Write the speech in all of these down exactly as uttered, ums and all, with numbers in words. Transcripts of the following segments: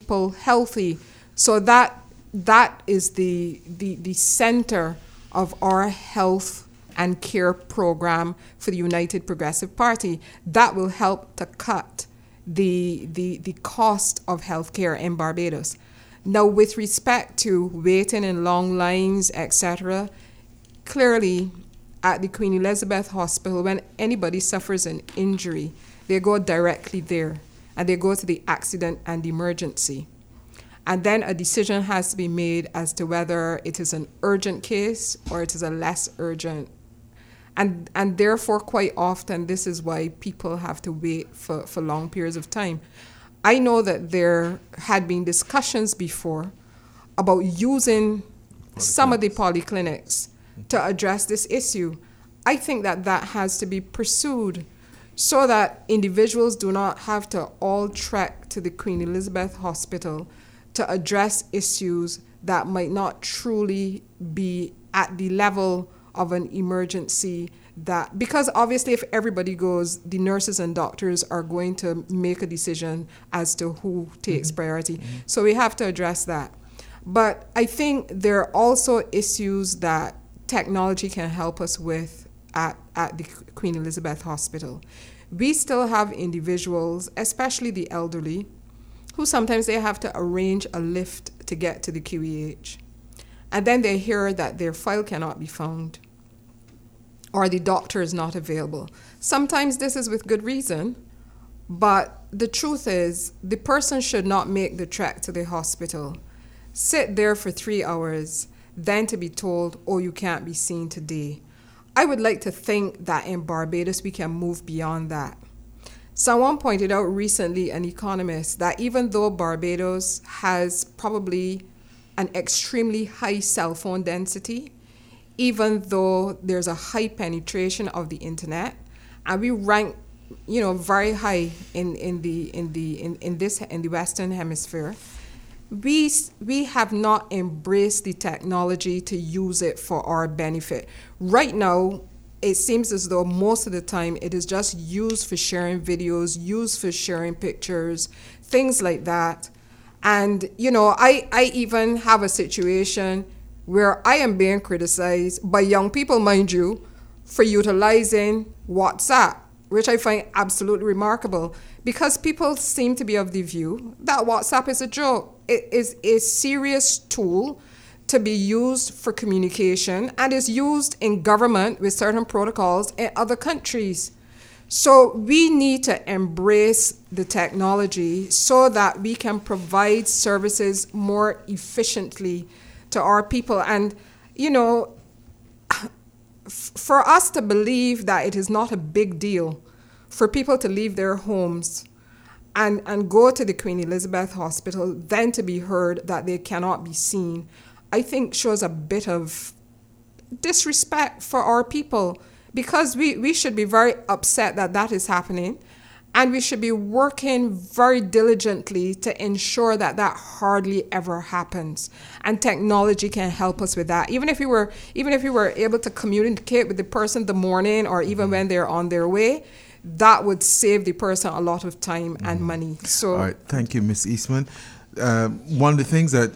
people healthy. So that that is the the, the center of our health and care program for the United Progressive Party. That will help to cut the the the cost of healthcare in Barbados. Now, with respect to waiting in long lines, et cetera, clearly at the Queen Elizabeth Hospital, when anybody suffers an injury, they go directly there, and they go to the accident and emergency. And then a decision has to be made as to whether it is an urgent case or it is a less urgent. And and therefore, quite often, this is why people have to wait for, for long periods of time. I know that there had been discussions before about using some of the polyclinics to address this issue. I think that that has to be pursued so that individuals do not have to all trek to the Queen Elizabeth Hospital to address issues that might not truly be at the level of an emergency. That because obviously if everybody goes, the nurses and doctors are going to make a decision as to who takes mm-hmm. priority. Mm-hmm. So we have to address that. But I think there are also issues that technology can help us with at, at the Queen Elizabeth Hospital. We still have individuals, especially the elderly, who sometimes they have to arrange a lift to get to the Q E H. And then they hear that their file cannot be found, or the doctor is not available. Sometimes this is with good reason, but the truth is the person should not make the trek to the hospital, sit there for three hours, then to be told, oh, you can't be seen today. I would like to think that in Barbados we can move beyond that. Someone pointed out recently, an economist, that even though Barbados has probably an extremely high cell phone density, even though there's a high penetration of the internet, and we rank, you know, very high in, in the in the in, in this in the Western Hemisphere, we we have not embraced the technology to use it for our benefit. Right now, it seems as though most of the time it is just used for sharing videos, used for sharing pictures, things like that. And you know, I I even have a situation where I am being criticized by young people, mind you, for utilizing WhatsApp, which I find absolutely remarkable, because people seem to be of the view that WhatsApp is a joke. It is a serious tool to be used for communication and is used in government with certain protocols in other countries. So we need to embrace the technology so that we can provide services more efficiently to our people. And, you know, f- for us to believe that it is not a big deal for people to leave their homes and, and go to the Queen Elizabeth Hospital, then to be heard that they cannot be seen, I think shows a bit of disrespect for our people, because we, we should be very upset that that is happening. And we should be working very diligently to ensure that that hardly ever happens. And technology can help us with that. Even if we were, even if we were able to communicate with the person the morning or even when they're on their way, that would save the person a lot of time mm-hmm. and money. So, all right, thank you, Miz Eastman. Uh, one of the things that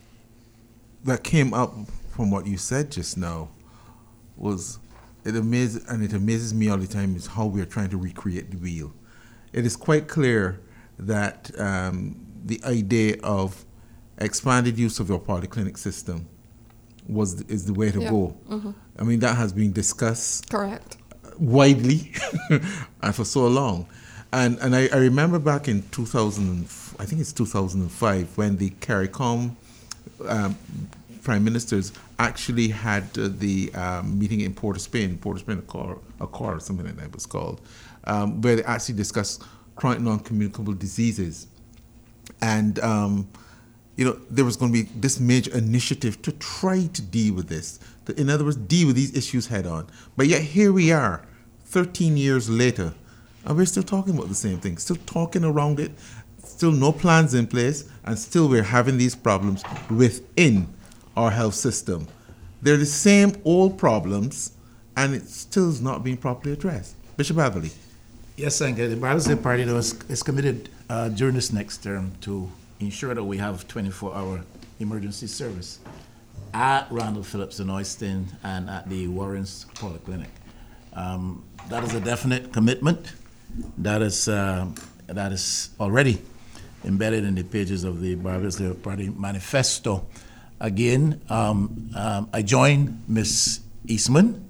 that came up from what you said just now was it amazes, and it amazes me all the time, is how we are trying to recreate the wheel. It is quite clear that um, the idea of expanded use of your polyclinic system was is the way to yeah. go. Mm-hmm. I mean, that has been discussed correct widely and for so long. And and I, I remember back in two thousand, I think it's two thousand five, when the CARICOM um, prime ministers actually had uh, the um, meeting in Port of Spain, Port of Spain Accord, Accord or something like that it was called, um, where they actually discussed chronic non-communicable diseases. And, um, you know, there was going to be this major initiative to try to deal with this, to, in other words, deal with these issues head on. But yet here we are, thirteen years later, and we're still talking about the same thing, still talking around it, still no plans in place, and still we're having these problems within our health system. They're the same old problems, and it still is not being properly addressed. Bishop Atherley. Yes, thank you. The Barbados Party is, is committed uh, during this next term to ensure that we have twenty-four hour emergency service at Randall Phillips in Oyston and at the Warrens Polyclinic. Um, that is a definite commitment. That is uh, that is already embedded in the pages of the Barbados Labour Party manifesto. Again, um, um, I join Miz Eastman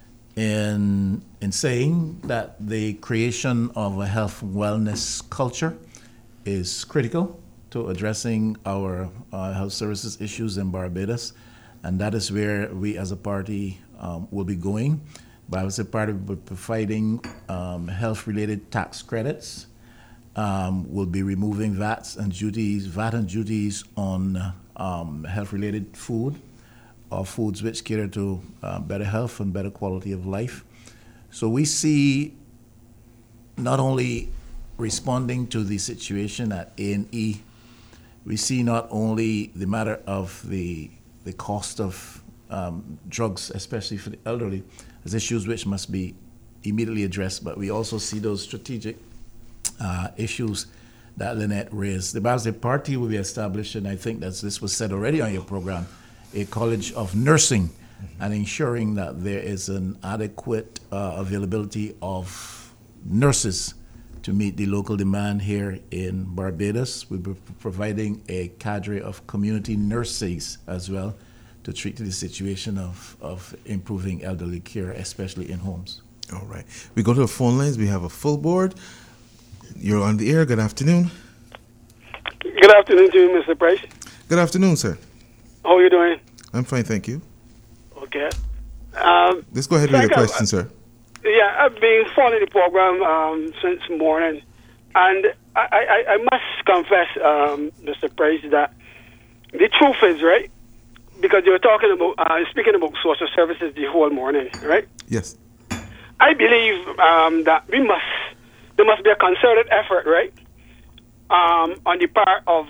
in in saying that the creation of a health and wellness culture is critical to addressing our uh, health services issues in Barbados, and that is where we as a party um, will be going. Barbados Party will be providing um, health-related tax credits. Um, we'll be removing V A Ts and duties, V A T and duties on um, health-related food, or foods which cater to uh, better health and better quality of life. So we see not only responding to the situation at A and E, we see not only the matter of the the cost of um, drugs, especially for the elderly, as issues which must be immediately addressed, but we also see those strategic uh, issues that Lynette raised. The Barbados Party will be established, and I think that this was said already on your program, a College of Nursing, mm-hmm. and ensuring that there is an adequate uh, availability of nurses to meet the local demand here in Barbados. We'll be providing a cadre of community nurses as well to treat the situation of, of improving elderly care, especially in homes. All right. We go to the phone lines. We have a full board. You're on the air. Good afternoon. Good afternoon to you, Mister Price. Good afternoon, sir. How are you doing? I'm fine, thank you. Okay. Um, Let's go ahead with your question, I, sir. Yeah, I've been following the program um, since morning, and I, I, I must confess, um, Mister Price, that the truth is, right, because you were talking about, uh, speaking about social services the whole morning, right? Yes. I believe um, that we must, there must be a concerted effort, right, um, on the part of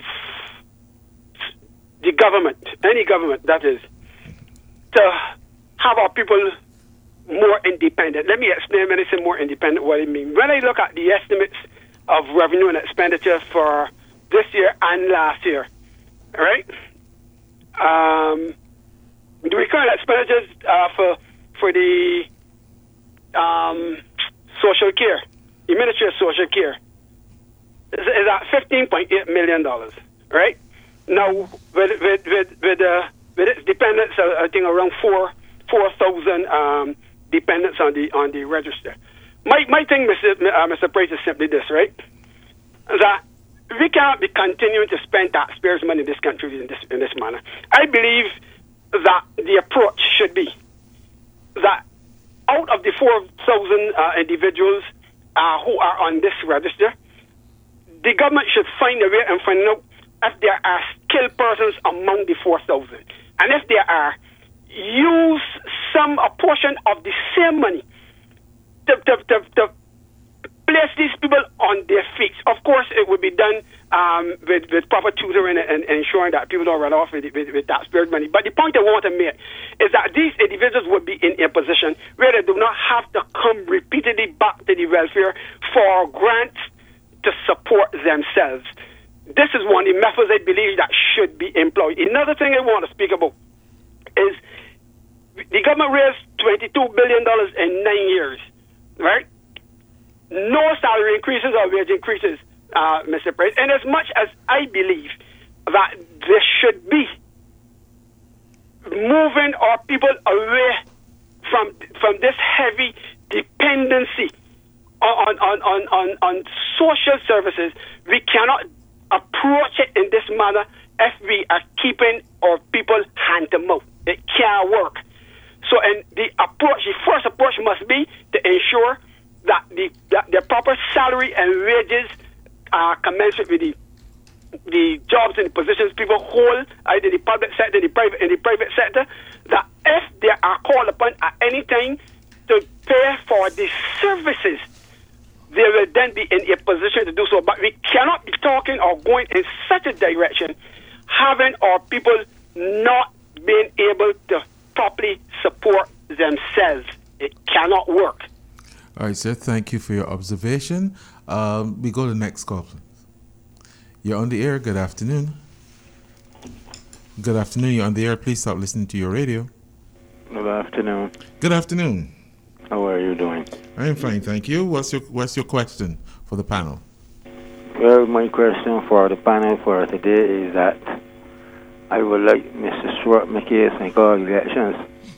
the government, any government, that is, to have our people more independent. Let me explain when I say more independent what I mean. When I look at the estimates of revenue and expenditure for this year and last year, right? Um, the recurrent expenditures uh, for for the um, social care, the Ministry of Social Care, is, is at fifteen point eight million dollars, right? Now, with with with with, uh, with its dependents, uh, I think around four four thousand um, dependents on the on the register. My my thing, Mister Uh, Mister Price, is simply this, right? That we cannot be continuing to spend taxpayers' money in this country in this in this manner. I believe that the approach should be that out of the four thousand uh, individuals uh, who are on this register, the government should find a way and find out if there are skilled persons among the four thousand, and if there are, use some a portion of the same money to, to, to, to place these people on their feet. Of course, it would be done um, with, with proper tutoring and, and ensuring that people don't run off with, with, with taxpayers' money. But the point I want to make is that these individuals would be in a position where they do not have to come repeatedly back to the welfare for grants to support themselves. This is one of the methods I believe that should be employed. Another thing I want to speak about is the government raised twenty-two billion dollars in nine years, right? No salary increases or wage increases, uh, Mister President. And as much as I believe that there should be moving our people away from from this heavy dependency on on, on, on, on social services, we cannot approach it in this manner if we are keeping our people hand to mouth. It can't work. So, and the approach, the first approach must be to ensure that the that the proper salary and wages are commensurate with the the jobs and the positions people hold either in the public sector, in the private, in the private sector. That if they are called upon at any time to pay for the services, they will then be in a position to do so. But we cannot be talking or going in such a direction, having our people not being able to properly support themselves. It cannot work. All right, sir. Thank you for your observation. Um, we go to the next call, please. You're on the air. Good afternoon. Good afternoon. You're on the air. Please stop listening to your radio. Good afternoon. Good afternoon. How are you doing? I'm fine, thank you. What's your What's your question for the panel? Well, my question for the panel for today is that I would like Mister Stuart McKay to call elections.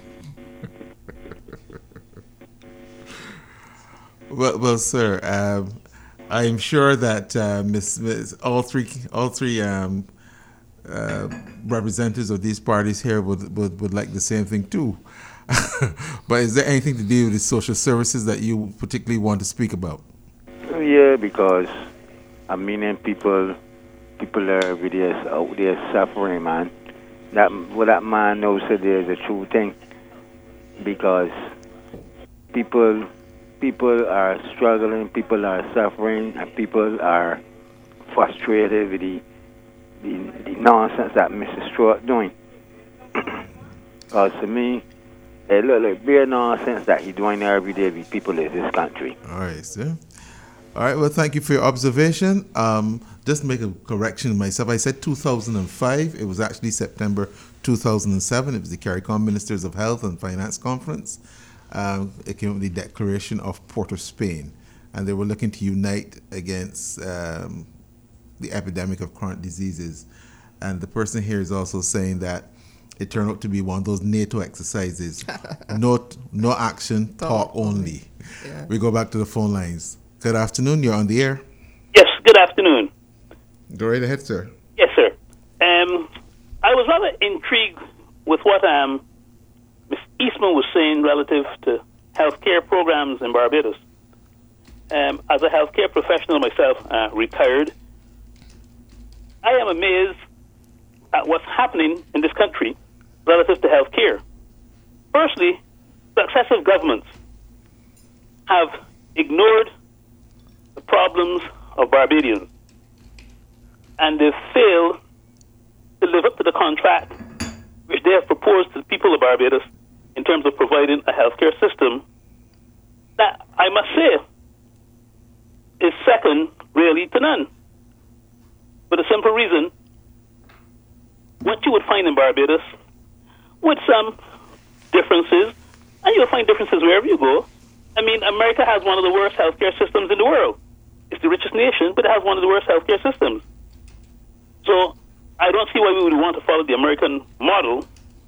Well, well, sir, um, I'm sure that uh, Miss, Miss, all three all three um, uh, representatives of these parties here would, would, would like the same thing too. But is there anything to do with the social services that you particularly want to speak about? Yeah, because I mean, people, people are every day out there suffering, man. That what that man knows today is a true thing, because people, people are struggling, people are suffering, and people are frustrated with the the, the nonsense that Mister Stewart doing. Because to me, it look like bare nonsense that he's doing every day with people in this country. All right, sir. All right, well, thank you for your observation. Um, just to make a correction myself, I said two thousand five. It was actually September two thousand seven. It was the CARICOM Ministers of Health and Finance Conference. Um, it came with the Declaration of Port of Spain, and they were looking to unite against um, the epidemic of chronic diseases. And the person here is also saying that it turned out to be one of those NATO exercises. no, no action, talk, talk only. Yeah. We go back to the phone lines. Good afternoon. You're on the air. Yes, good afternoon. Go right ahead, sir. Yes, sir. Um, I was rather intrigued with what um, Miz Eastman was saying relative to healthcare programs in Barbados. Um, as a healthcare professional myself, uh, retired, I am amazed at what's happening in this country relative to healthcare. Firstly, successive governments have ignored the problems of Barbadians, and they fail to live up to the contract which they have proposed to the people of Barbados in terms of providing a healthcare system that, I must say, is second really to none. For the simple reason, what you would find in Barbados, with some differences, and you'll find differences wherever you go. I mean, America has one of the worst healthcare systems in the world. It's the richest nation, but it has one of the worst healthcare systems. So I don't see why we would want to follow the American model.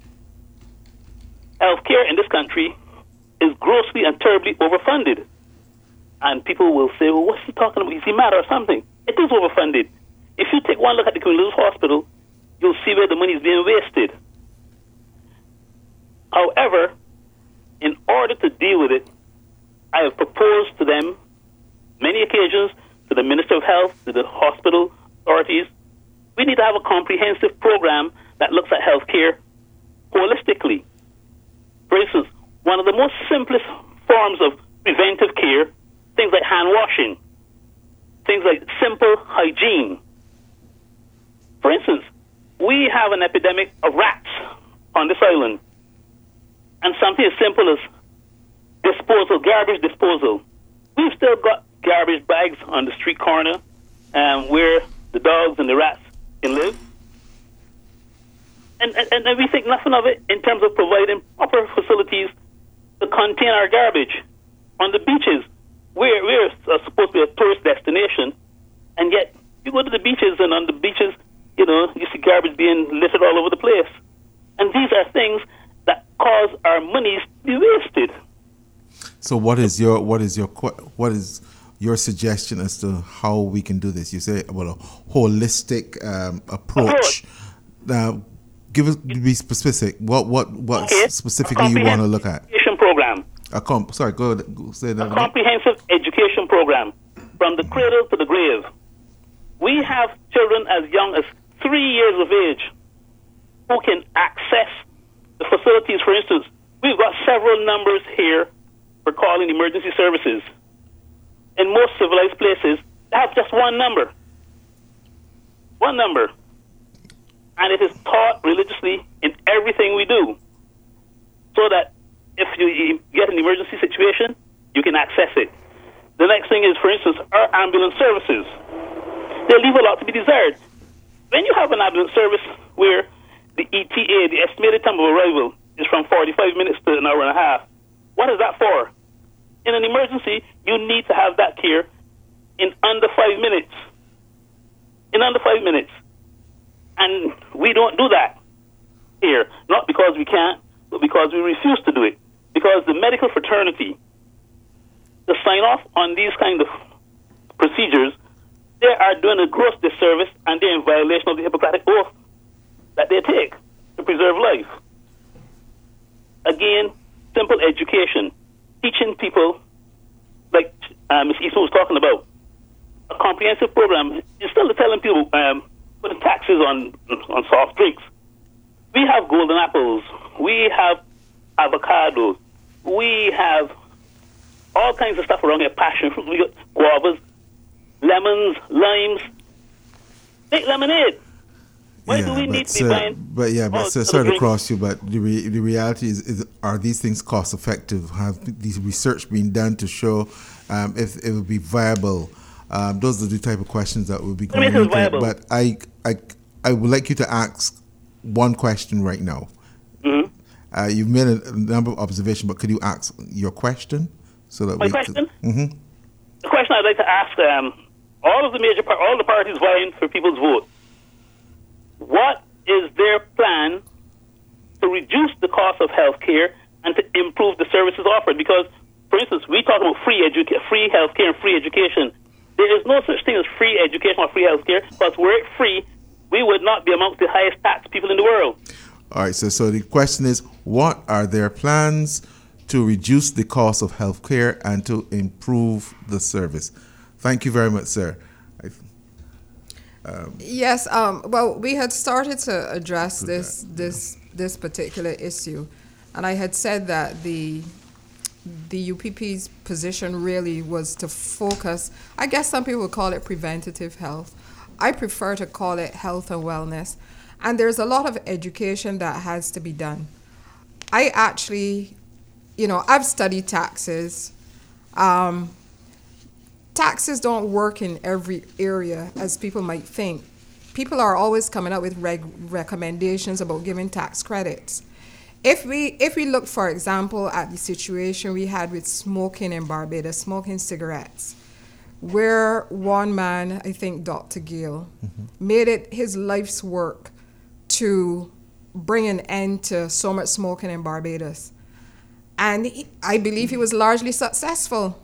Healthcare in this country is grossly and terribly overfunded. And people will say, well, what's he talking about? Is he mad or something? It is overfunded. If you take one look at the Queen Elizabeth Hospital, you'll see where the money is being wasted. However, in order to deal with it, I have proposed to them many occasions, to the Minister of Health, to the hospital authorities, we need to have a comprehensive program that looks at healthcare holistically. For instance, one of the most simplest forms of preventive care, things like hand washing, things like simple hygiene. For instance, we have an epidemic of rats on this island, and something as simple as disposal, garbage disposal. We've still got garbage bags on the street corner um, where the dogs and the rats can live. And, and, and we think nothing of it in terms of providing proper facilities to contain our garbage. On the beaches, we're, we're supposed to be a tourist destination, and yet you go to the beaches, and on the beaches, you know, you see garbage being littered all over the place. And these are things that cause our monies to be wasted. So what is your what is your what is your suggestion as to how we can do this? You say about a holistic um, approach. Now, give us be specific. What what what okay. specifically you want to look at? Education program. A comp. Sorry, go, go say that. A again. Comprehensive education program from the cradle to the grave. We have children as young as three years of age who can access the facilities. For instance, we've got several numbers here for calling emergency services. In most civilized places, they have just one number. One number. And it is taught religiously in everything we do, so that if you get an emergency situation, you can access it. The next thing is, for instance, our ambulance services. they leave a lot to be desired. When you have an ambulance service where the E T A, the estimated time of arrival, is from forty-five minutes to an hour and a half, what is that for? In an emergency, you need to have that care in under five minutes. In under five minutes. And we don't do that here. Not because we can't, but because we refuse to do it. Because the medical fraternity, to sign off on these kind of procedures, they are doing a gross disservice and they're in violation of the Hippocratic Oath that they take to preserve life. Again, simple education. Teaching people, like uh, Miz Eastman was talking about, a comprehensive program. Instead of telling people, um, putting taxes on on soft drinks. We have golden apples. We have avocados. We have all kinds of stuff around here. Passion fruit. We got guavas, lemons, limes. Make lemonade. Why yeah, do we but need to sir, be buying? But yeah, but all sir, other sorry to drinks? cross you, but the re- the reality is, is, are these things cost effective? Have these research been done to show um, if it would be viable? Um, those are the type of questions that will be Let me going say it's into it. viable. But I, I, I would like you to ask one question right now. Mhm. Uh, you've made a, a number of observations, but could you ask your question so that My we question? hmm The question I'd like to ask um, all of the major, par- all the parties vying for people's vote. What is their plan to reduce the cost of health care and to improve the services offered? Because, for instance, we talk about free educa- free health care and free education. There is no such thing as free education or free health care, because were it free, we would not be amongst the highest taxed people in the world. All right, so so the question is, what are their plans to reduce the cost of health care and to improve the service? Thank you very much, sir. I, um, Yes, um, well, we had started to address this this this particular issue, and I had said that the the U P P's position really was to focus. I guess some people would call it preventative health. I prefer to call it health and wellness, and there's a lot of education that has to be done. I actually, you know, I've studied taxes. Um, taxes don't work in every area as people might think. People are always coming up with reg- recommendations about giving tax credits. If we if we look, for example, at the situation we had with smoking in Barbados, smoking cigarettes, where one man, I think Doctor Gale, mm-hmm. made it his life's work to bring an end to so much smoking in Barbados. And he, I believe he was largely successful.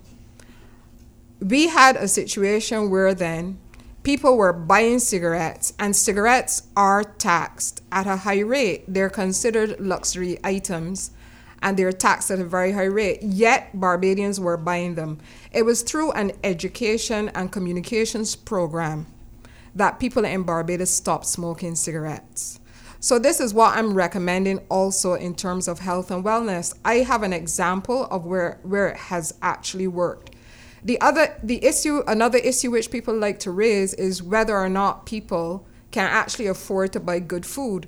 We had a situation where then people were buying cigarettes, and cigarettes are taxed at a high rate. They're considered luxury items, and they're taxed at a very high rate. Yet Barbadians were buying them. It was through an education and communications program that people in Barbados stopped smoking cigarettes. So this is what I'm recommending also in terms of health and wellness. I have an example of where, where it has actually worked. The other, the issue, another issue which people like to raise is whether or not people can actually afford to buy good food.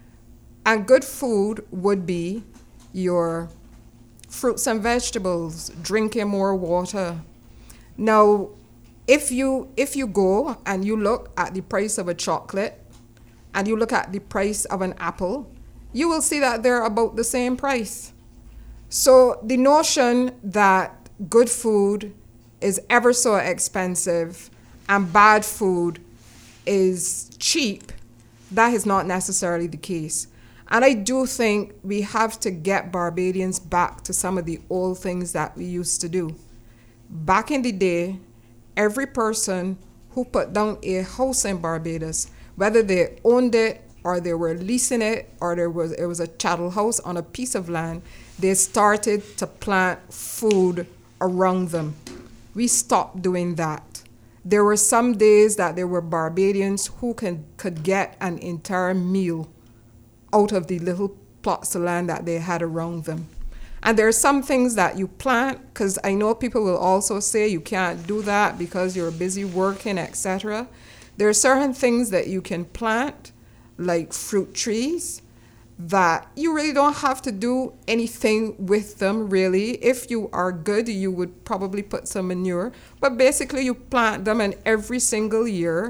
And good food would be your fruits and vegetables, drinking more water. Now, if you if you go and you look at the price of a chocolate and you look at the price of an apple, you will see that they're about the same price. So the notion that good food is ever so expensive and bad food is cheap, that is not necessarily the case. And I do think we have to get Barbadians back to some of the old things that we used to do. Back in the day, every person who put down a house in Barbados, whether they owned it or they were leasing it or there was it was a chattel house on a piece of land, they started to plant food around them. We stopped doing that. There were some days that there were Barbadians who can, could get an entire meal out of the little plots of land that they had around them. And there are some things that you plant, because I know people will also say you can't do that because you're busy working, et cetera. There are certain things that you can plant, like fruit trees, that you really don't have to do anything with them, really. If you are good, you would probably put some manure. But basically, you plant them, and every single year,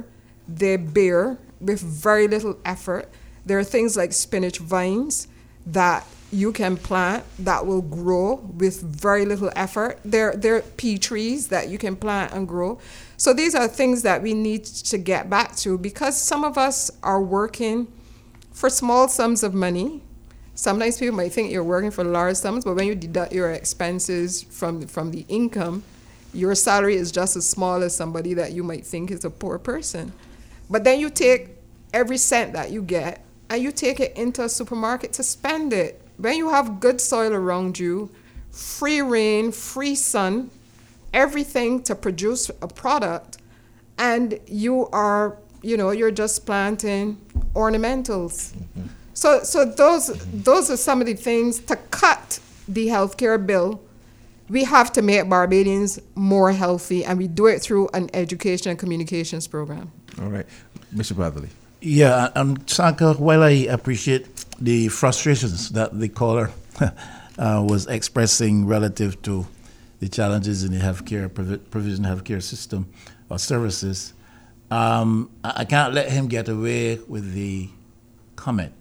they bear with very little effort. There are things like spinach vines that you can plant that will grow with very little effort. There, there are pea trees that you can plant and grow. So these are things that we need to get back to, because some of us are working for small sums of money. Sometimes people might think you're working for large sums, but when you deduct your expenses from, from the income, your salary is just as small as somebody that you might think is a poor person. But then you take every cent that you get and you take it into a supermarket to spend it. When you have good soil around you, free rain, free sun, everything to produce a product, and you are, you know, you're just planting ornamentals. Mm-hmm. So, so those those are some of the things to cut the healthcare bill. We have to make Barbadians more healthy, and we do it through an education and communications program. All right, Mister Bradley. Yeah, um, Sanka, while I appreciate the frustrations that the caller uh, was expressing relative to the challenges in the healthcare provi- provision healthcare system or services, um, I, I can't let him get away with the comment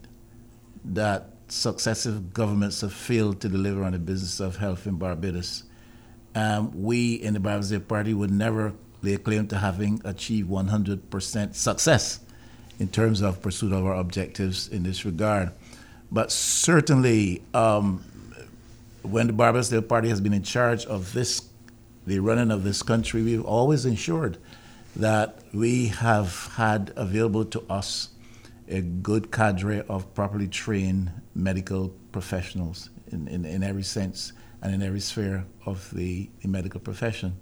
that successive governments have failed to deliver on the business of health in Barbados. Um, we in the Barbados Labour Party would never lay claim to having achieved one hundred percent success in terms of pursuit of our objectives in this regard. But certainly, um, when the Barbados Labour Party has been in charge of this, the running of this country, we've always ensured that we have had available to us a good cadre of properly trained medical professionals in, in, in every sense and in every sphere of the, the medical profession.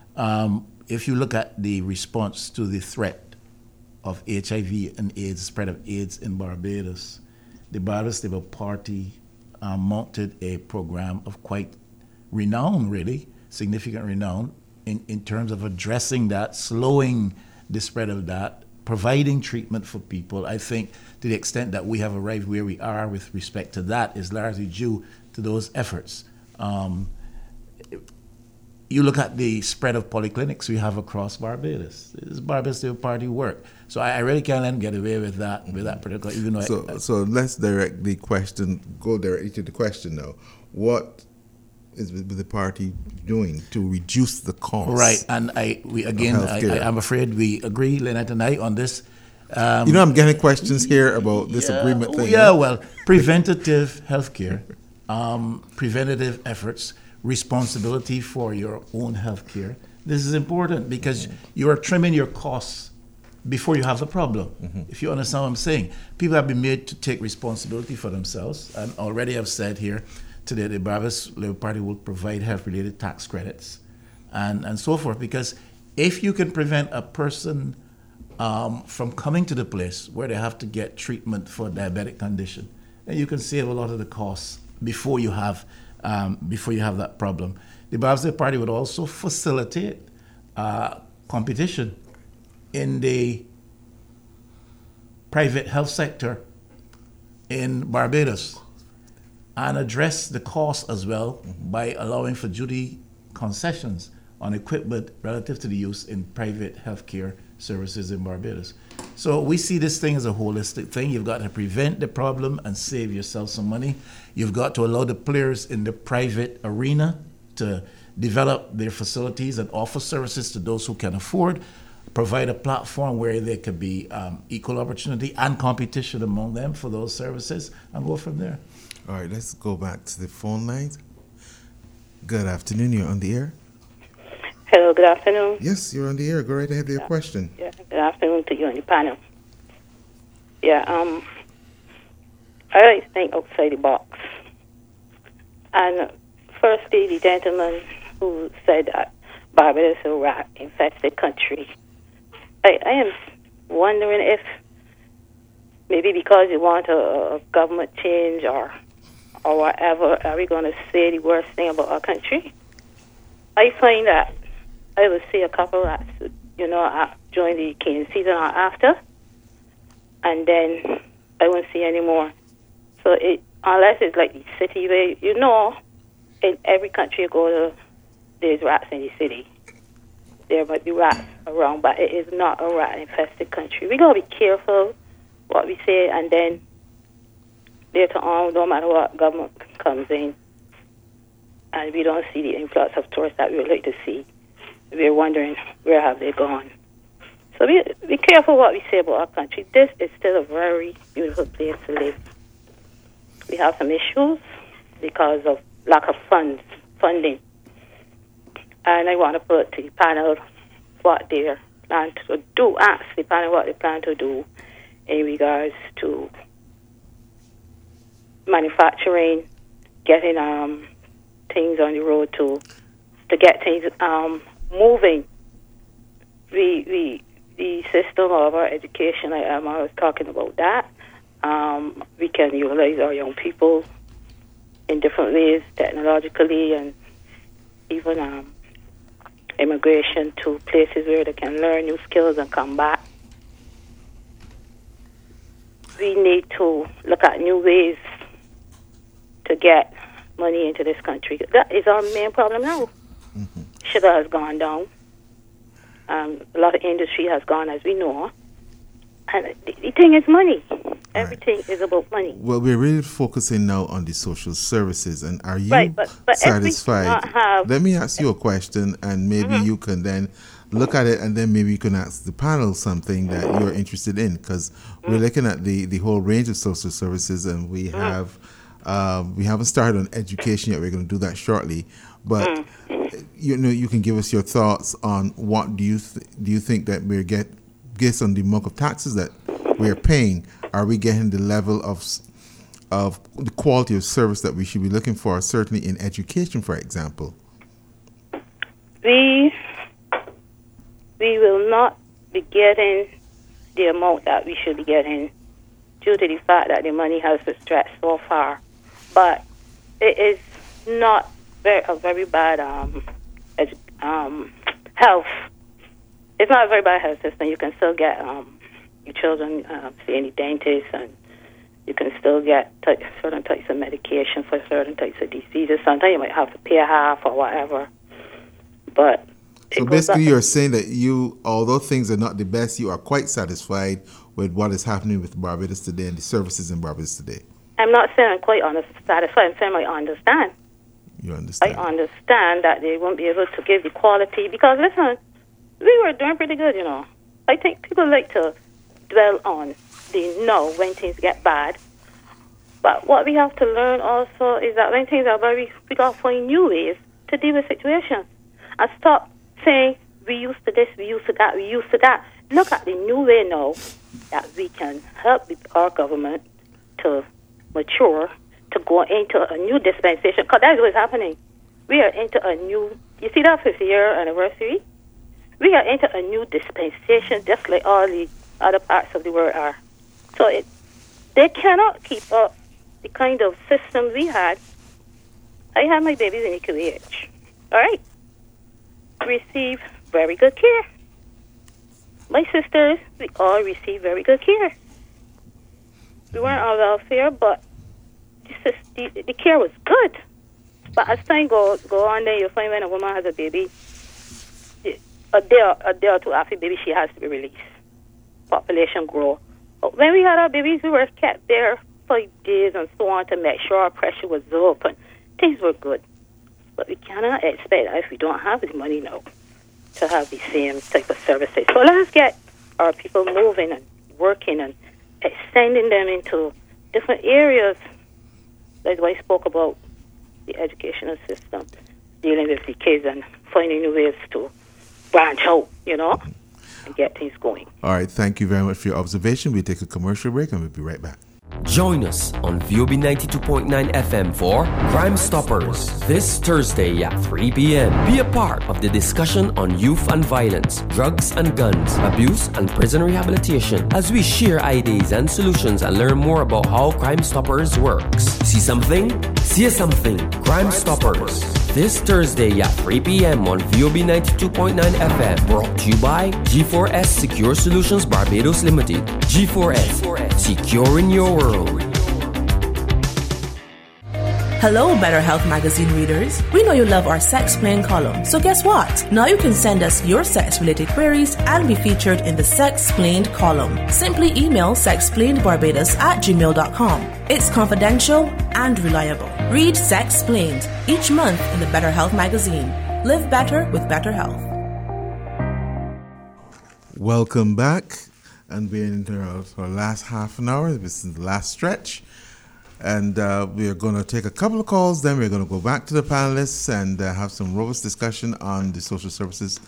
Um, if you look at the response to the threat of H I V and AIDS, spread of AIDS in Barbados, the Barbados Labour Party uh, mounted a program of quite renown, really, significant renown, in, in terms of addressing that, slowing the spread of that, providing treatment for people. I think to the extent that we have arrived where we are with respect to that is largely due to those efforts. Um, you look at the spread of polyclinics we have across Barbados. This is Barbados Labour Party work. So I, I really can't let him get away with that, with that particular, even though So, I, I, so let's direct the question, go directly to the question now. What is the party doing to reduce the cost? Right, and I, we again, I, I, I'm afraid we agree, Lynette and I, on this. Um, you know, I'm getting questions here about this yeah, agreement thing. Yeah, right? well, preventative healthcare, um, preventative efforts, responsibility for your own healthcare. This is important because you are trimming your costs before you have the problem. Mm-hmm. If you understand what I'm saying, people have been made to take responsibility for themselves, and already I've said here today the Barbados Labour Party will provide health-related tax credits and, and so forth, because if you can prevent a person um, from coming to the place where they have to get treatment for a diabetic condition, then you can save a lot of the costs before you have um, before you have that problem. The Barbados Labour Party would also facilitate uh, competition in the private health sector in Barbados, and address the cost as well by allowing for duty concessions on equipment relative to the use in private healthcare services in Barbados. So we see this thing as a holistic thing. You've got to prevent the problem and save yourself some money. You've got to allow the players in the private arena to develop their facilities and offer services to those who can afford, provide a platform where there could be um, equal opportunity and competition among them for those services, and go from there. All right, let's go back to the phone lines. Good afternoon, you're on the air. Hello, good afternoon. Yes, you're on the air. Go right ahead with your yeah. question. Yeah, good afternoon to you and the panel. Yeah, um, I like to think outside the box. And firstly, the gentleman who said that Barbados is a rat-infested country. I, I am wondering if maybe because you want a, a government change or or whatever, are we going to say the worst thing about our country? I find that I would see a couple rats, you know, during the cane season or after, and then I won't see any more. So it, unless it's like the city where, you know, in every country you go to, there's rats in the city. there might be rats around, but it is not a rat-infested country. We got to be careful what we say, and then later on, no matter what government comes in, and we don't see the influx of tourists that we would like to see, we're wondering, where have they gone? So be, be careful what we say about our country. This is still a very beautiful place to live. We have some issues because of lack of funds, funding. And I want to put to the panel what they plan to do, ask the panel what they plan to do in regards to manufacturing, getting um, things on the road to to get things um, moving. We, we, the system of our education, I am always talking about that. Um, we can utilize our young people in different ways, technologically, and even um, immigration to places where they can learn new skills and come back. We need to look at new ways to get money into this country. That is our main problem now. Mm-hmm. Sugar has gone down. Um, a lot of industry has gone, as we know. And the, the thing is money. Everything right. is about money. Well, we're really focusing now on the social services. And are you right, but, but satisfied? Have, Let me ask you a question, and maybe mm-hmm. you can then look at it, and then maybe you can ask the panel something that you're interested in, because mm-hmm. we're looking at the, the whole range of social services, and we mm-hmm. have um, we haven't started on education yet. We're going to do that shortly, but mm-hmm. you know, you can give us your thoughts on what do you th- do you think that we're get based on the amount of taxes that we're paying. Are we getting the level of of the quality of service that we should be looking for, certainly in education, for example? We we will not be getting the amount that we should be getting due to the fact that the money has been stretched so far. But it is not very, a very bad um, edu- um, health. It's not a very bad health system. You can still get um, your children uh, see any dentist, and you can still get t- certain types of medication for certain types of diseases. Sometimes you might have to pay a half or whatever. But so basically, you're saying that you, although things are not the best, you are quite satisfied with what is happening with Barbados today and the services in Barbados today. I'm not saying I'm quite honest, satisfied. I'm saying I understand. You understand? I understand that they won't be able to give the quality because, listen, we were doing pretty good, you know. I think people like to dwell on the no when things get bad. But what we have to learn also is that when things are bad, we, we got to find new ways to deal with situations. And stop saying, we used to this, we used to that, we used to that. Look at the new way now that we can help our government to mature, to go into a new dispensation. Because that's what's happening. We are into a new, you see that fifty-year anniversary? We are into a new dispensation, just like all the other parts of the world are. So it, they cannot keep up the kind of system we had. I had my babies in E Q A H. All right? Receive very good care. My sisters, we all receive very good care. We weren't on welfare, but the, the, the care was good. But as time go, go on, then you find when a woman has a baby, a day, a day or two after baby, she has to be released. Population grow. But when we had our babies, we were kept there for days and so on to make sure our pressure was up and things were good. But we cannot expect, if we don't have the money now, to have the same type of services. So let's get our people moving and working and extending them into different areas. That's why I spoke about the educational system, dealing with the kids and finding new ways to branch out, you know, and get things going. All right, thank you very much for your observation. We'll take a commercial break and we'll be right back. Join us on V O B ninety-two point nine F M for Crime Stoppers this Thursday at three p.m. Be a part of the discussion on youth and violence, drugs and guns, abuse and prison rehabilitation as we share ideas and solutions and learn more about how Crime Stoppers works. See something? See something. Crime Stoppers this Thursday at three p.m. on V O B ninety-two point nine F M. Brought to you by G four S Secure Solutions Barbados Limited. G four S, securing your world. Hello, Better Health Magazine readers. We know you love our Sexplained column, so guess what? Now you can send us your sex-related queries and be featured in the Sexplained column. Simply email sexplainedbarbados at gmail dot com. It's confidential and reliable. Read Sexplained each month in the Better Health Magazine. Live better with better health. Welcome back, and we're into our, our last half an hour. This is the last stretch. And uh, we're going to take a couple of calls, then we're going to go back to the panelists and uh, have some robust discussion on the social services.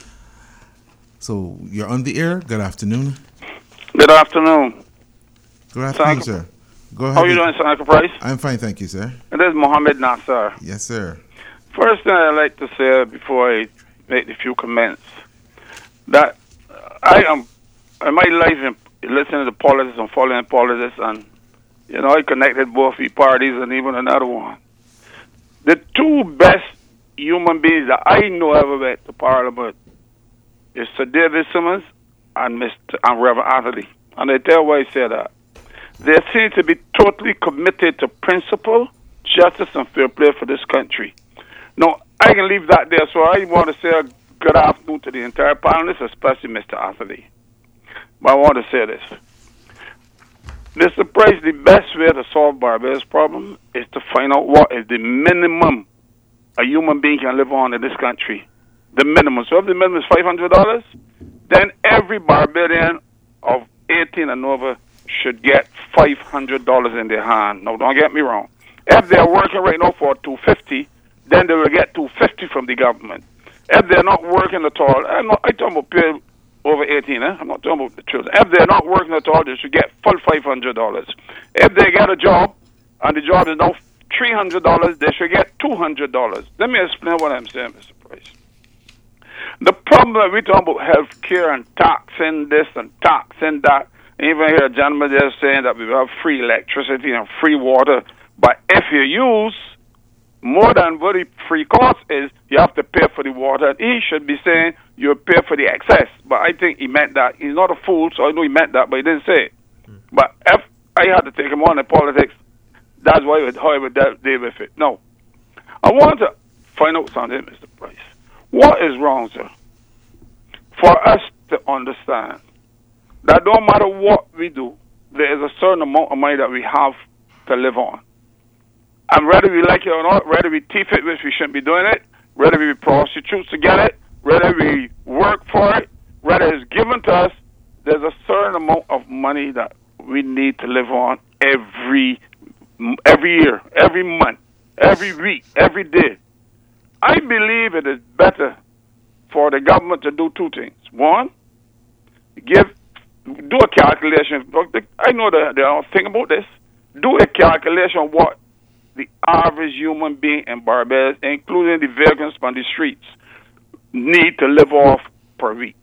So you're on the air. Good afternoon. Good afternoon. Good afternoon, Sanka, sir. Go ahead. How are you doing, Senator Price? I'm fine, thank you, sir. This is Mohammed Nassar. Yes, sir. First thing I'd like to say before I make a few comments, that I am, in my life, in listening to politics and following politics, and you know, I connected both the parties and even another one. The two best human beings that I know ever went to Parliament is Sir David Simmons and Mister and Reverend Atherley. And I tell you why I say that. They seem to be totally committed to principle, justice, and fair play for this country. Now, I can leave that there, so I want to say a good afternoon to the entire panelists, especially Mister Atherley. But I want to say this. Mister Price, the best way to solve Barbados' problem is to find out what is the minimum a human being can live on in this country. The minimum. So if the minimum is five hundred dollars, then every Barbadian of eighteen and over should get five hundred dollars in their hand. Now, don't get me wrong. If they're working right now for two hundred fifty dollars, then they will get two hundred fifty dollars from the government. If they're not working at all, I'm not, I'm talking about people over eighteen, eh? I'm not talking about the children. If they're not working at all, they should get full five hundred dollars. If they get a job, and the job is now three hundred dollars, they should get two hundred dollars. Let me explain what I'm saying, Mister Price. The problem that we talk about health care and taxing this and taxing that, and even here a gentleman there saying that we have free electricity and free water, but if you use more than what the free cost is, you have to pay for the water. He should be saying you pay for the excess. But I think he meant that. He's not a fool, so I know he meant that, but he didn't say it. Mm. But if I had to take him on in politics, that's why I would, how I would deal with it. No. I want to find out something, Mister Price. What is wrong, sir? For us to understand that no matter what we do, there is a certain amount of money that we have to live on. And whether we like it or not, whether we thief it, which we shouldn't be doing it, whether we be prostitutes to get it, whether we work for it, whether it's given to us, there's a certain amount of money that we need to live on every every year, every month, every week, every day. I believe it is better for the government to do two things. One, give do a calculation. I know that they are thinking about this. Do a calculation of what the average human being in Barbados, including the vehicles on the streets, need to live off per week.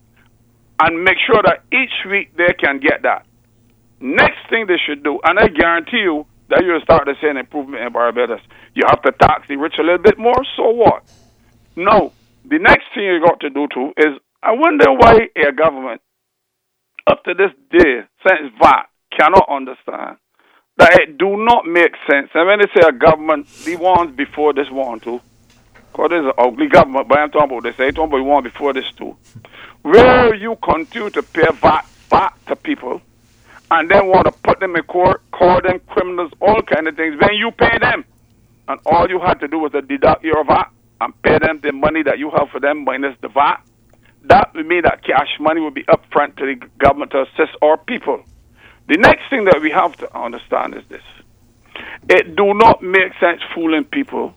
And make sure that each week they can get that. Next thing they should do, and I guarantee you that you'll start to see an improvement in Barbados. You have to tax the rich a little bit more, so what? No. The next thing you got to do too is, I wonder why a government, up to this day, since V A T, cannot understand that it do not make sense. And when they say a government, the ones before this one too, because there's an ugly government, but I'm talking about this, I'm talking about the one before this too, where you continue to pay V A T back to people, and then want to put them in court, call them criminals, all kind of things, when you pay them. And all you had to do was to deduct your V A T and pay them the money that you have for them minus the V A T. That would mean that cash money would be upfront to the government to assist our people. The next thing that we have to understand is this. It do not make sense fooling people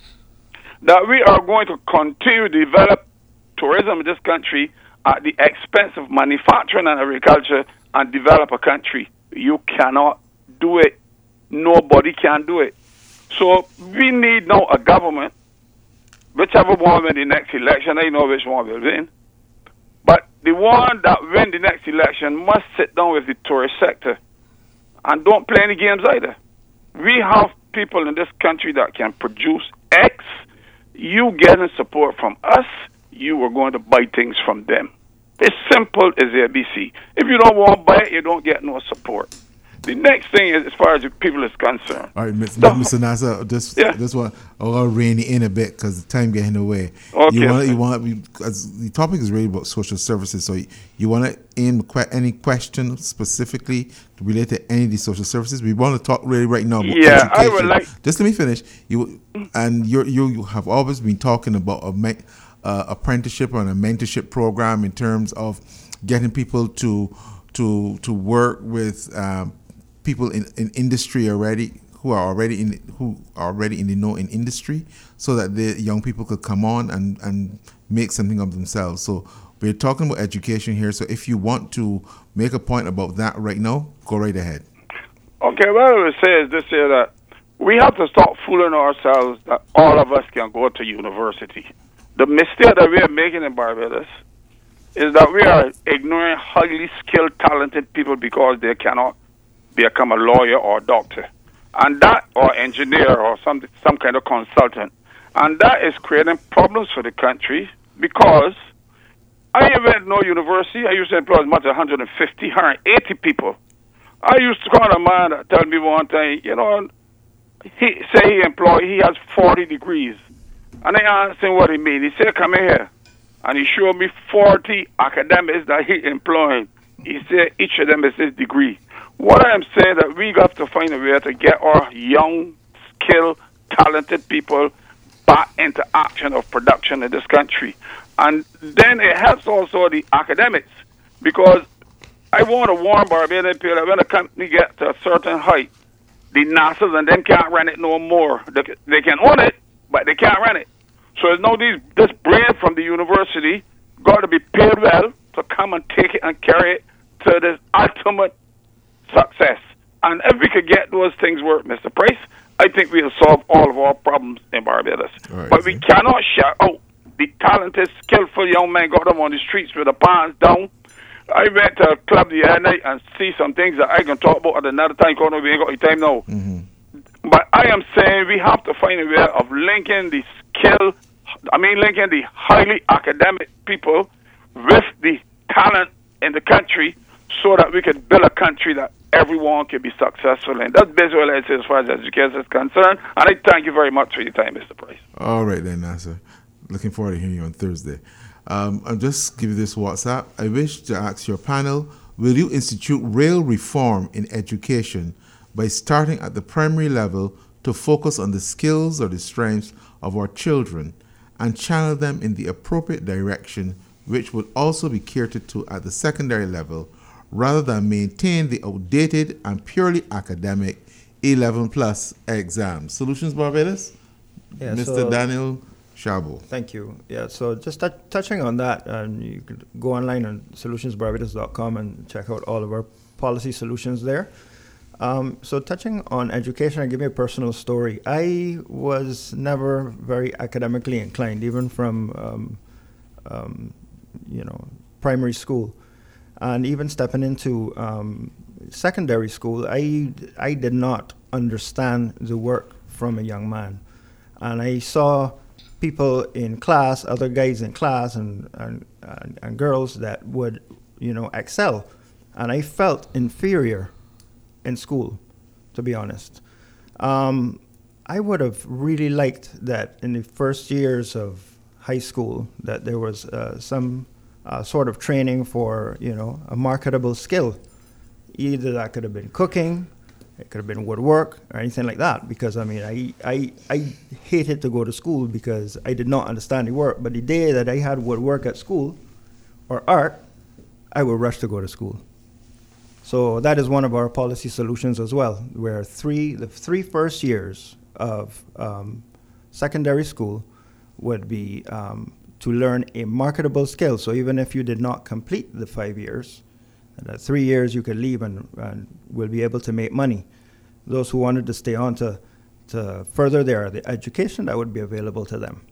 that we are going to continue to develop tourism in this country at the expense of manufacturing and agriculture and develop a country. You cannot do it. Nobody can do it. So we need now a government, whichever one win the next election, I know which one will win, but the one that win the next election must sit down with the tourist sector and don't play any games either. We have people in this country that can produce X. You getting support from us, you are going to buy things from them. It's simple as A B C. If you don't want to buy it, you don't get no support. The next thing is, as far as the people is concerned. All right, Mister So- Mister Nasser, just Yeah. this one, I'll rein it in a bit because the time getting away. Okay. You want you want because the topic is really about social services. So you, you want to aim que- any question specifically related to any of these social services? We want to talk really right now about Yeah, I education. would like- Just let me finish. You and you you you have always been talking about a me- uh, apprenticeship and a mentorship program in terms of getting people to to to work with um, people in, in industry already who are already in who are already in the know in industry, so that the young people could come on and, and make something of themselves. So we're talking about education here. So if you want to make a point about that right now, go right ahead. Okay, what I would say is this here that we have to stop fooling ourselves that all of us can go to university. The mistake that we are making in Barbados is that we are ignoring highly skilled, talented people because they cannot become a lawyer or a doctor, and that, or engineer, or some some kind of consultant, and that is creating problems for the country because I even at no university. I used to employ as much as one hundred fifty, one hundred eighty people. I used to call a man that tell me one time, you know, he say he employ, he has forty degrees, and I asked him what he mean. He said, "Come here," and he showed me forty academics that he employed. He said each of them is his degree. What I am saying that we got to find a way to get our young, skilled, talented people back into action of production in this country. And then it helps also the academics, because I want to warn Barbadian people that when a company gets to a certain height, the NASAs and them can't run it no more. They, they can own it, but they can't run it. So it's now these, this brain from the university got to be paid well to come and take it and carry it to this ultimate success. And if we could get those things work, Mister Price, I think we'll solve all of our problems in Barbados. Right, but we cannot shut out the talented, skillful young men got them on the streets with the pants down. I went to a club the other night and see some things that I can talk about at another time, because we ain't got the time now. Mm-hmm. But I am saying we have to find a way of linking the skill, I mean linking the highly academic people with the talent in the country, so that we can build a country that everyone can be successful in. That's basically what I say as far as education is concerned. And I thank you very much for your time, Mister Price. All right then, Nasser. Looking forward to hearing you on Thursday. Um, I'll just give you this WhatsApp. I wish to ask your panel, will you institute real reform in education by starting at the primary level to focus on the skills or the strengths of our children and channel them in the appropriate direction, which would also be catered to at the secondary level, rather than maintain the outdated and purely academic eleven plus exams? Solutions Barbados? Yeah, Mister so- Daniel Shabo. Thank you. Yeah, so just tou- touching on that, um, you could go online on solutions barbados dot com and check out all of our policy solutions there. Um, so touching on education, I'll give you a personal story. I was never very academically inclined, even from, um, um, you know, primary school. And even stepping into um, secondary school, I, I did not understand the work from a young man. And I saw people in class, other guys in class and, and, and, and girls that would, you know, excel. And I felt inferior in school, to be honest. Um, I would have really liked that in the first years of high school that there was uh, some uh, sort of training for, you know, a marketable skill. Either that could have been cooking, it could have been woodwork or anything like that, because I mean, I, I, I hated to go to school because I did not understand the work. But the day that I had woodwork at school or art, I would rush to go to school. So that is one of our policy solutions as well, where three, the three first years of um, secondary school would be um, to learn a marketable skill. So even if you did not complete the five years, and at three years you could leave and, and will be able to make money. Those who wanted to stay on to, to further their the education, that would be available to them.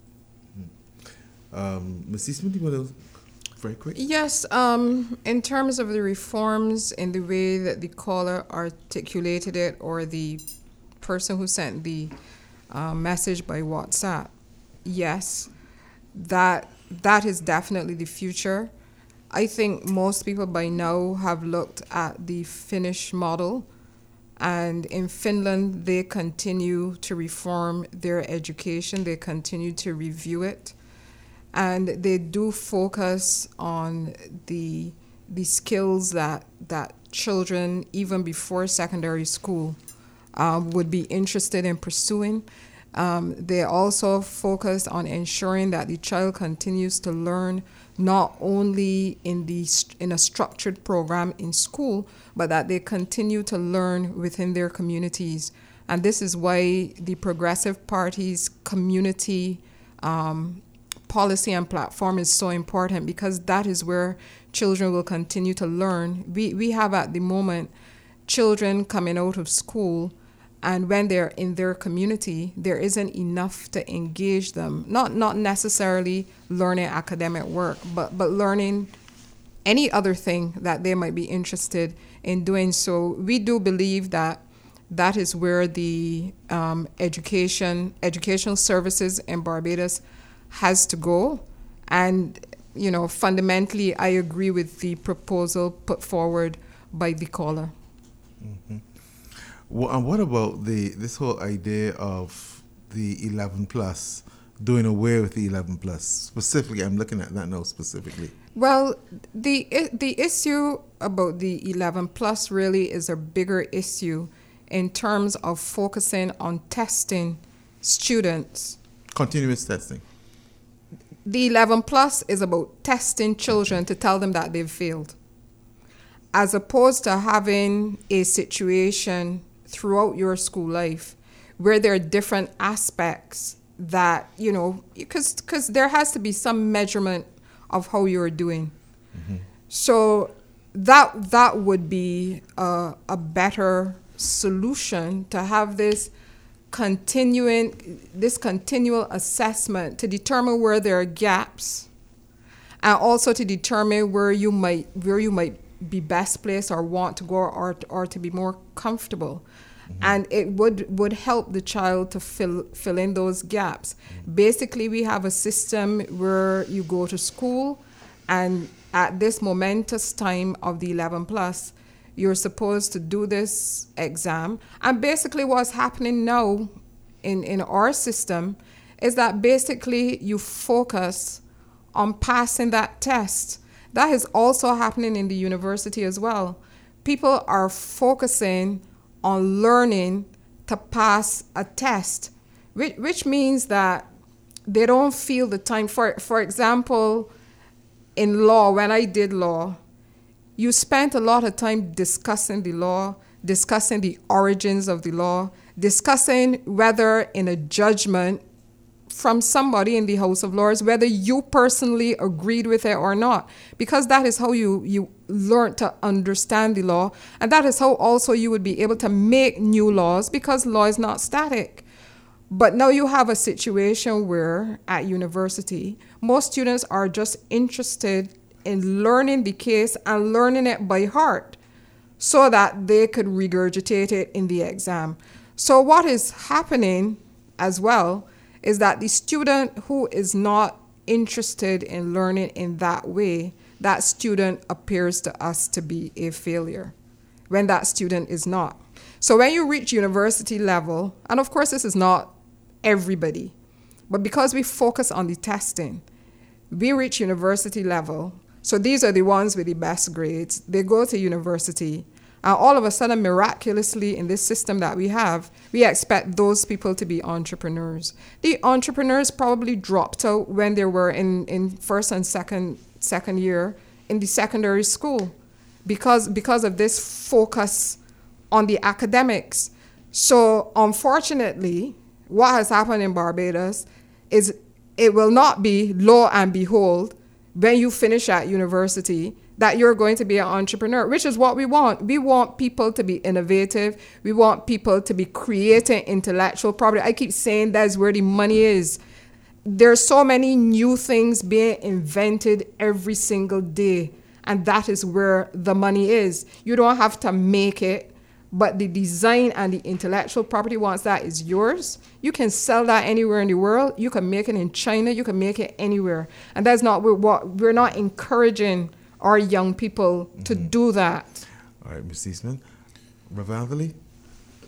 Um, Miz Eastman, do you want to, very quick? Yes, um, in terms of the reforms in the way that the caller articulated it, or the person who sent the uh, message by WhatsApp, yes, that that is definitely the future. I think most people by now have looked at the Finnish model And in Finland, they continue to reform their education. They continue to review it. And they do focus on the the skills that that children, even before secondary school, um, would be interested in pursuing. Um, they also focus on ensuring that the child continues to learn not only in the in a structured program in school, but that they continue to learn within their communities. And this is why the Progressive Party's community um, policy and platform is so important, because that is where children will continue to learn. We we have at the moment children coming out of school, and when they're in their community, there isn't enough to engage them. Not not necessarily learning academic work, but, but learning any other thing that they might be interested in doing. So we do believe that that is where the um, education, educational services in Barbados has to go. And, you know, fundamentally, I agree with the proposal put forward by the caller. Mm-hmm. Well, and what about the this whole idea of the eleven plus, doing away with the eleven plus? Specifically, I'm looking at that now specifically. Well, the the issue about the eleven plus really is a bigger issue in terms of focusing on testing students. Continuous testing. The eleven plus is about testing children to tell them that they've failed, as opposed to having a situation throughout your school life where there are different aspects that, you know, because because there has to be some measurement of how you're doing. Mm-hmm. So that that would be a, a better solution, to have this continuing this continual assessment to determine where there are gaps, and also to determine where you might where you might be best placed or want to go, or or to be more comfortable. Mm-hmm. And it would would help the child to fill fill in those gaps. Mm-hmm. Basically, we have a system where you go to school, and at this momentous time of the eleven plus, you're supposed to do this exam. And basically what's happening now in, in our system is that basically you focus on passing that test. That is also happening in the university as well. People are focusing on learning to pass a test, which, which means that they don't feel the time. For, for example, in law, when I did law, you spent a lot of time discussing the law, discussing the origins of the law, discussing whether in a judgment from somebody in the House of Lords, whether you personally agreed with it or not, because that is how you, you learn to understand the law, and that is how also you would be able to make new laws, because law is not static. But now you have a situation where at university, most students are just interested in learning the case and learning it by heart so that they could regurgitate it in the exam. So what is happening as well is that the student who is not interested in learning in that way, that student appears to us to be a failure when that student is not. So when you reach university level, and of course this is not everybody, but because we focus on the testing, we reach university level. So these are the ones with the best grades. They go to university, and all of a sudden, miraculously, in this system that we have, we expect those people to be entrepreneurs. The entrepreneurs probably dropped out when they were in, in first and second second year in the secondary school because, because of this focus on the academics. So unfortunately, what has happened in Barbados is it will not be, lo and behold, when you finish at university, that you're going to be an entrepreneur, which is what we want. We want people to be innovative. We want people to be creating intellectual property. I keep saying that's where the money is. There's so many new things being invented every single day, and that is where the money is. You don't have to make it, but the design and the intellectual property, once that is yours, you can sell that anywhere in the world. You can make it in China. You can make it anywhere. And that's not what we're not encouraging our young people to mm-hmm. do that. All right, Miz Eastman. Ravalvali?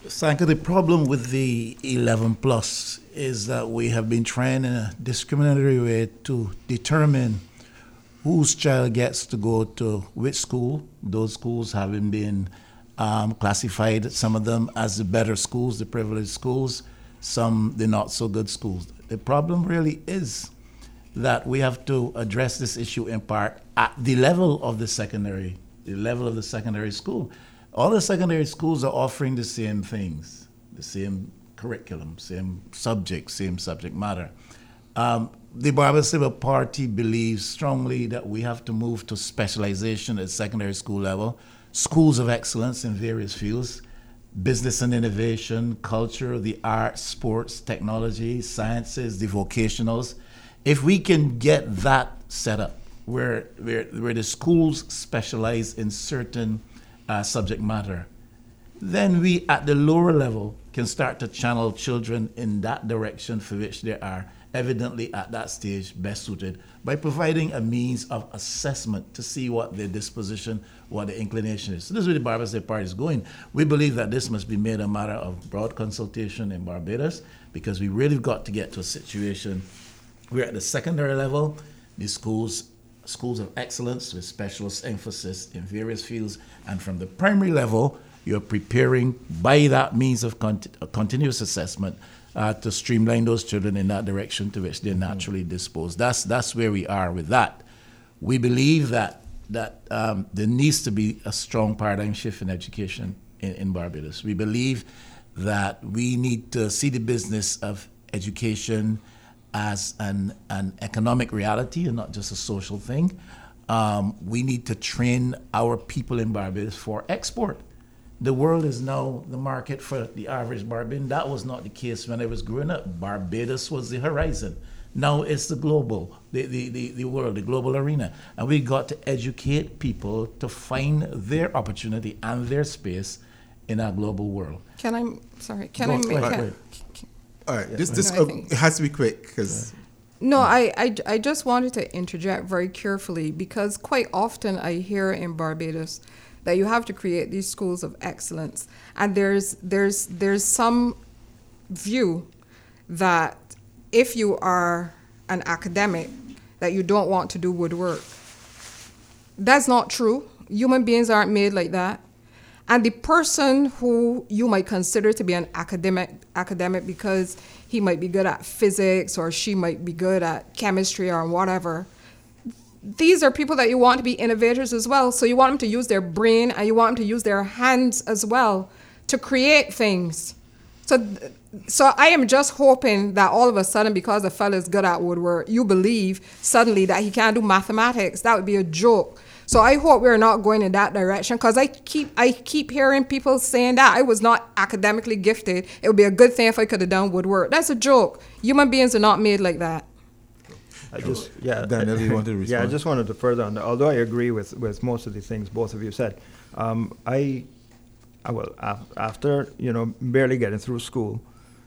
Sanka, the problem with the eleven plus is that we have been trying in a discriminatory way to determine whose child gets to go to which school. Those schools having been um, classified, some of them as the better schools, the privileged schools, some the not so good schools. The problem really is that we have to address this issue in part at the level of the secondary, the level of the secondary school. All the secondary schools are offering the same things, the same curriculum, same subject, same subject matter. Um, the Barbados Labour Party believes strongly that we have to move to specialization at secondary school level, schools of excellence in various fields, business and innovation, culture, the arts, sports, technology, sciences, the vocationals. If we can get that set up, where, where, where the schools specialize in certain Uh, subject matter, then we at the lower level can start to channel children in that direction for which they are evidently at that stage best suited by providing a means of assessment to see what their disposition, what their inclination is. So this is where the Barbados Labour Party is going. We believe that this must be made a matter of broad consultation in Barbados, because we really got to get to a situation where at the secondary level, the schools schools of excellence with specialist emphasis in various fields, and from the primary level, you're preparing by that means of cont- continuous assessment uh, to streamline those children in that direction to which they're naturally disposed. That's that's where we are with that. We believe that that um, there needs to be a strong paradigm shift in education in, in Barbados. We believe that we need to see the business of education as an, an economic reality and not just a social thing. Um, we need to train our people in Barbados for export. The world is now the market for the average Barbadian. That was not the case when I was growing up. Barbados was the horizon. Now it's the global, the, the, the, the world, the global arena. And we got to educate people to find their opportunity and their space in our global world. Can I, sorry, can Go I on, make go ahead, can, go ahead. All right, Yeah. this this No, I uh, think- it has to be quick because No, I, I, I just wanted to interject very carefully, because quite often I hear in Barbados that you have to create these schools of excellence, and there's there's there's some view that if you are an academic that you don't want to do woodwork. That's not true. Human beings aren't made like that. And the person who you might consider to be an academic academic because he might be good at physics or she might be good at chemistry or whatever, these are people that you want to be innovators as well. So you want them to use their brain and you want them to use their hands as well to create things. So so I am just hoping that all of a sudden, because a fellow is good at woodwork, you believe suddenly that he can't do mathematics. That would be a joke. So I hope we're not going in that direction, because I keep I keep hearing people saying that I was not academically gifted. It would be a good thing if I could have done woodwork. That's a joke. Human beings are not made like that. I just yeah. Daniel, you wanted to respond? Yeah, I just wanted to further on that. Although I agree with, with most of the things both of you said, um, I, I will af- after you know barely getting through school,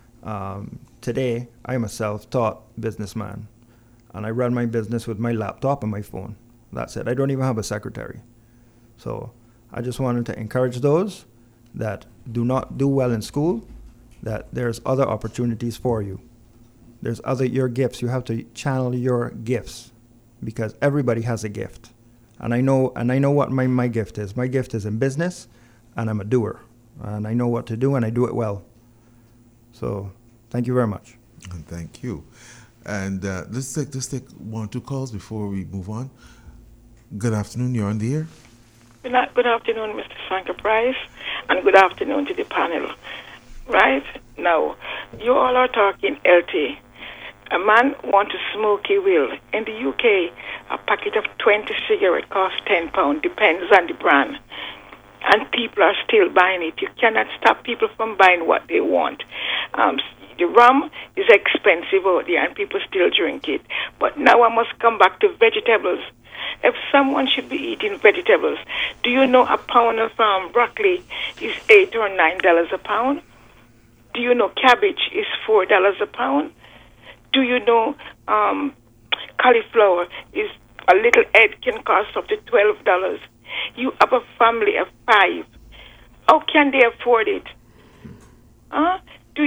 um, today I am a self-taught businessman, and I run my business with my laptop and my phone. That's it. I don't even have a secretary. So I just wanted to encourage those that do not do well in school, that there's other opportunities for you. There's other, your gifts. You have to channel your gifts, because everybody has a gift. And I know, and I know what my, my gift is. My gift is in business, and I'm a doer. And I know what to do, and I do it well. So thank you very much. And thank you. And uh, let's take let's take one or two calls before we move on. Good afternoon. You're on the air. Good, a- good afternoon, Mister Sanka Price, and good afternoon to the panel. Right now, you all are talking L T. A man wants to smoke, he will. In the U K, a packet of twenty cigarettes costs ten pounds, depends on the brand. And people are still buying it. You cannot stop people from buying what they want. Um, the rum is expensive out there, and people still drink it. But now I must come back to vegetables. If someone should be eating vegetables, do you know a pound of um, broccoli is eight or nine dollars a pound? Do you know cabbage is four dollars a pound? Do you know um, cauliflower is a little head can cost up to twelve dollars? You have a family of five. How can they afford it?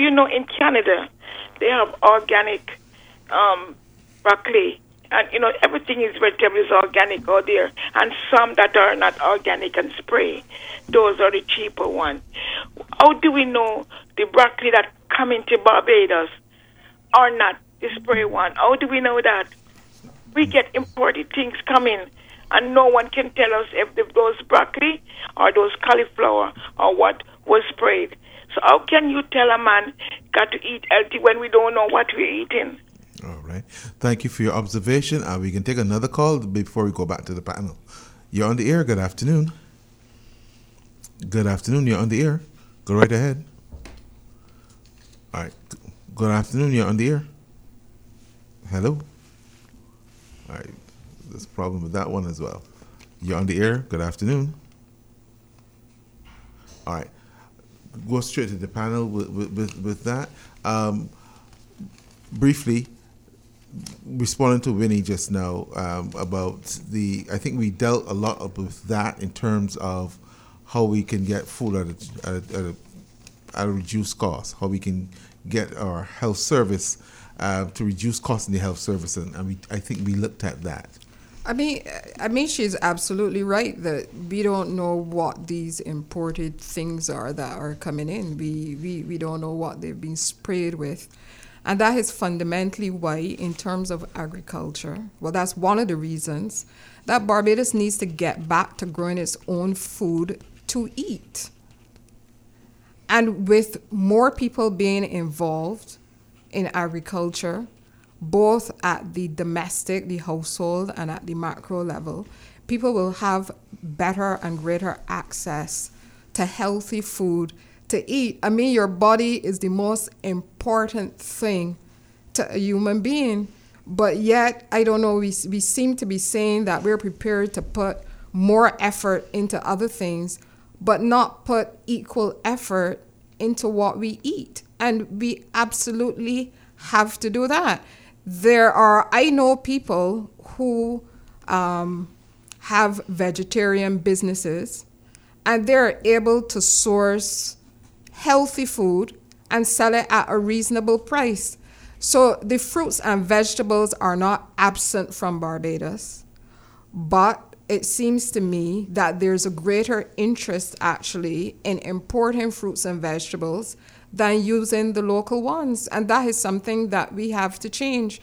you know in Canada they have organic um, broccoli, and you know everything is vegetable is organic out there, and some that are not organic and spray. Those are the cheaper ones. How do we know the broccoli that come into Barbados are not the spray one? How do we know that? We get imported things coming, and no one can tell us if the, those broccoli or those cauliflower or what was sprayed. So how can you tell a man got to eat healthy when we don't know what we're eating? All right. Thank you for your observation. Uh, we can take another call before we go back to the panel. You're on the air. Good afternoon. Good afternoon. You're on the air. Go right ahead. All right. Good afternoon. You're on the air. Hello. All right. There's a problem with that one as well. You're on the air. Good afternoon. All right. Go straight to the panel with, with, with, with that. Um, briefly, responding to Winnie just now um, about the, I think we dealt a lot with that in terms of how we can get food at a, at a, at a, at a reduced cost, how we can get our health service uh, to reduce costs in the health service, and, and we, I think we looked at that. I mean, I mean, she's absolutely right that we don't know what these imported things are that are coming in. We, we, we don't know what they've been sprayed with. And that is fundamentally why, in terms of agriculture, well, that's one of the reasons that Barbados needs to get back to growing its own food to eat. And with more people being involved in agriculture, both at the domestic, the household, and at the macro level, people will have better and greater access to healthy food to eat. I mean, your body is the most important thing to a human being, but yet, I don't know, we, we seem to be saying that we're prepared to put more effort into other things, but not put equal effort into what we eat. And we absolutely have to do that. There are, I know people who um, have vegetarian businesses, and they're able to source healthy food and sell it at a reasonable price. So the fruits and vegetables are not absent from Barbados, but it seems to me that there's a greater interest actually in importing fruits and vegetables than using the local ones. And that is something that we have to change.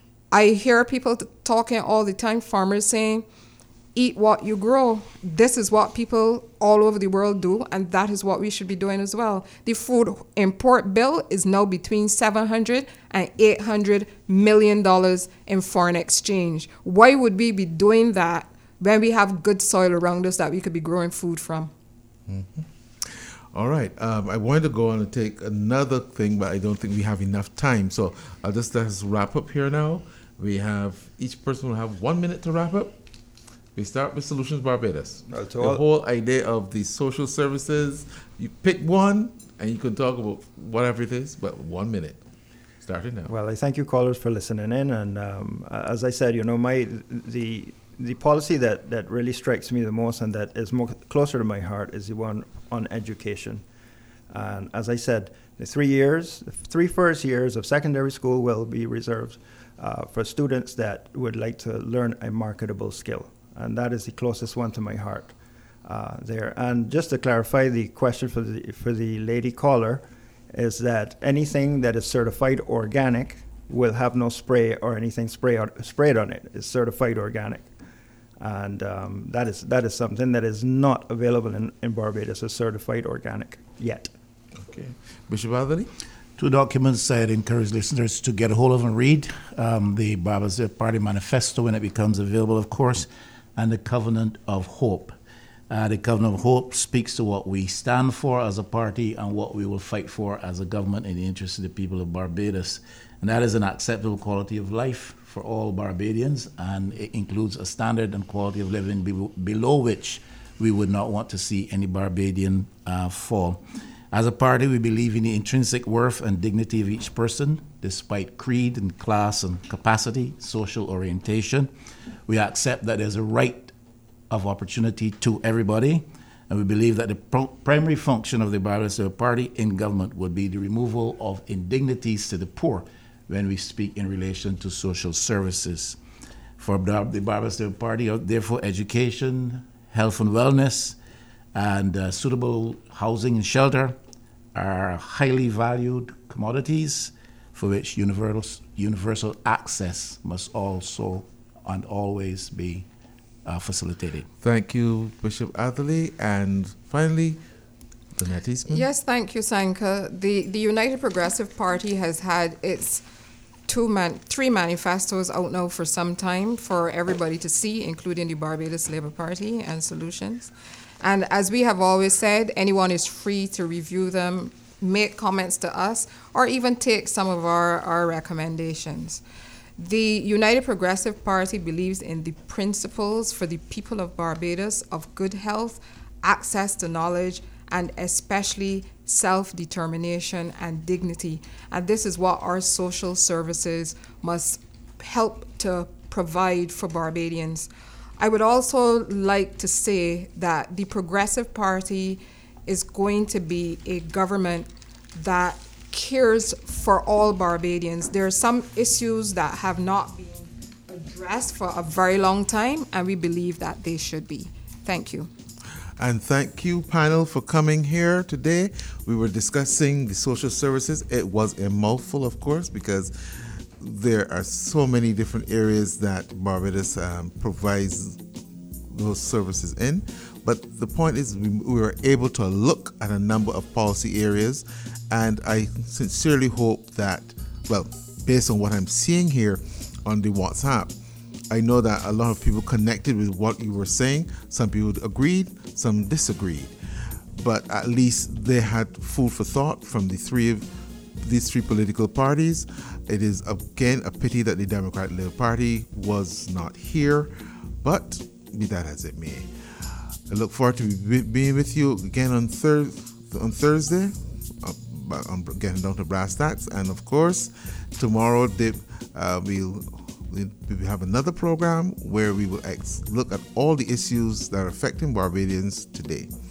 I hear people t- talking all the time, farmers saying, eat what you grow. This is what people all over the world do, and that is what we should be doing as well. The food import bill is now between seven hundred and eight hundred million dollars in foreign exchange. Why would we be doing that when we have good soil around us that we could be growing food from? Mm-hmm. All right. Um, I wanted to go on and take another thing, but I don't think we have enough time. So I'll just let us wrap up here now. We have, each person will have one minute to wrap up. We start with Solutions Barbados. That's the all. whole idea of the social services, you pick one and you can talk about whatever it is, but one minute. Starting now. Well, I thank you callers for listening in. And um, as I said, you know, my the the policy that, that really strikes me the most and that is more closer to my heart is the one on education. And as I said, the three years, the three first years of secondary school will be reserved uh, for students that would like to learn a marketable skill. And that is the closest one to my heart uh, there. And just to clarify the question for the for the lady caller is that anything that is certified organic will have no spray or anything spray on, sprayed on it. It's certified organic. And um, that is that is something that is not available in, in Barbados as certified organic yet. Okay. Bishop Anthony? Two documents I'd encourage listeners to get a hold of and read. Um, the Barbados Party Manifesto, when it becomes available, of course, and the Covenant of Hope. Uh, the Covenant of Hope speaks to what we stand for as a party and what we will fight for as a government in the interest of the people of Barbados. And that is an acceptable quality of life for all Barbadians, and it includes a standard and quality of living be- below which we would not want to see any Barbadian uh, fall. As a party, we believe in the intrinsic worth and dignity of each person, despite creed and class and capacity, social orientation. We accept that there's a right of opportunity to everybody, And we believe that the pro- primary function of the Barbados Labour Party in government would be the removal of indignities to the poor when we speak in relation to social services. For the Barbados Labour Party, therefore, education, health and wellness, and uh, suitable housing and shelter are highly valued commodities for which universal, universal access must also and always be uh, facilitated. Thank you, Bishop Atherley. And finally, Donette Eastman. Yes, thank you, Sanka. The, the United Progressive Party has had its two man, three manifestos out now for some time for everybody to see, including the Barbados Labour Party and Solutions. And as we have always said, anyone is free to review them, make comments to us, or even take some of our, our recommendations. The United Progressive Party believes in the principles for the people of Barbados of good health, access to knowledge, and especially self-determination and dignity. And this is what our social services must help to provide for Barbadians. I would also like to say that the Progressive Party is going to be a government that cares for all Barbadians. There are some issues that have not been addressed for a very long time, and we believe that they should be. Thank you. And thank you, panel, for coming here today. We were discussing the social services. It was a mouthful, of course, because there are so many different areas that Barbados um, provides those services in. But the point is we, we were able to look at a number of policy areas, and I sincerely hope that, well, based on what I'm seeing here on the WhatsApp, I know that a lot of people connected with what you were saying. Some people agreed, some disagreed. But at least they had food for thought from the three of these three political parties. It is, again, a pity that the Democratic Labour Party was not here, but be that as it may. I look forward to be, being with you again on, thir- on Thursday, uh, on getting down to brass tacks. And of course, tomorrow they, uh, we'll, we'll have another program where we will ex- look at all the issues that are affecting Barbadians today.